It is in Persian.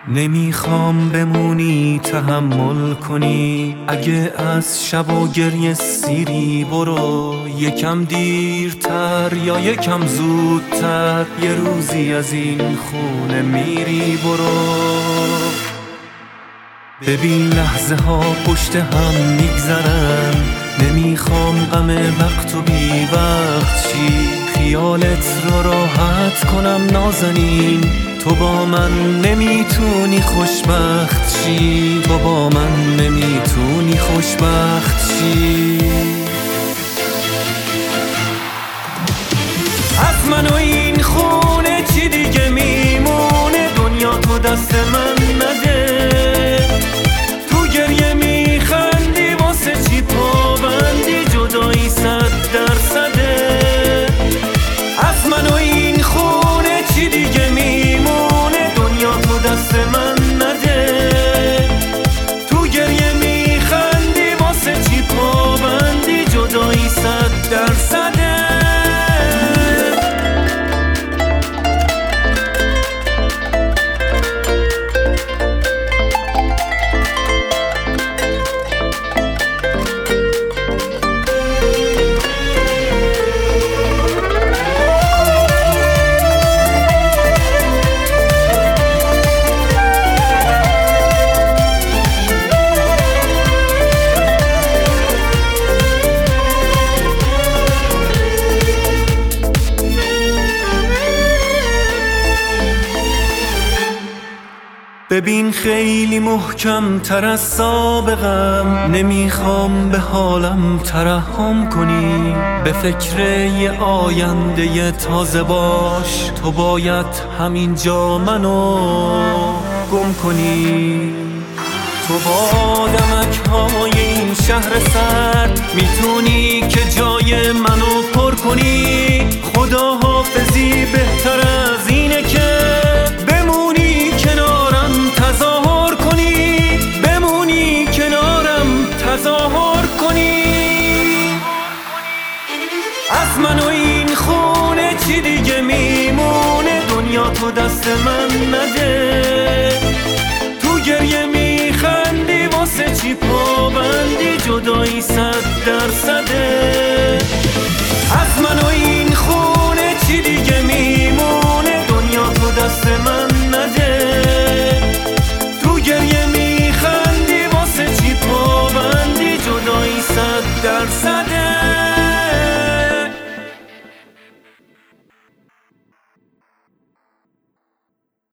نمیخوام بمونی تحمل کنی، اگه از شب و گریه سیری برو، یکم دیرتر یا یکم زودتر یه روزی از این خونه میری برو. ببین لحظه ها پشت هم میگذرن، نمیخوام غم وقت و بی وقت چی، خیالت رو راحت کنم نازنین، تو با من نمیتونی خوشبخت چی، تو با من نمیتونی خوشبخت چی. از من و این خونه چی دیگه میمونه، دنیا تو دست من نده، تو گریه میخندی واسه چی پابندی، جدایی 100%. از من و این خونه چی دیگه میمونه، دنیا تو دست من نده، تو گریه میخندی واسه چی پابندی، جدایی 100%. ببین خیلی محکم تر از سابقم، نمیخوام به حالم ترحم کنی، به فکر یه آینده تازه باش، تو باید همینجا منو گم کنی. تو با دمک‌های این شهر سرد میتونی که جای منو پر کنی، خدا حافظی بهتر از اینه که بمونی کنارم تظاهر کنی، بمونی کنارم تظاهر کنی. از من و این خونه چی دیگه میمونه، دنیا تو دست من نده، تو گریه میخندی واسه چی پابندی، جدایی 100%.